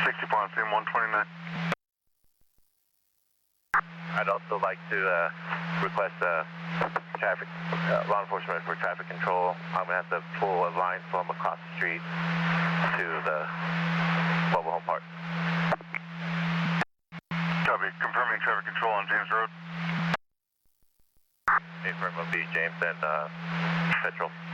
64 on CM 129. I'd also like to request traffic law enforcement for traffic control. I'm going to have to pull a line from across the street to the mobile home park. Copy. Confirming traffic control on James Road. Confirm will be James and Petrol.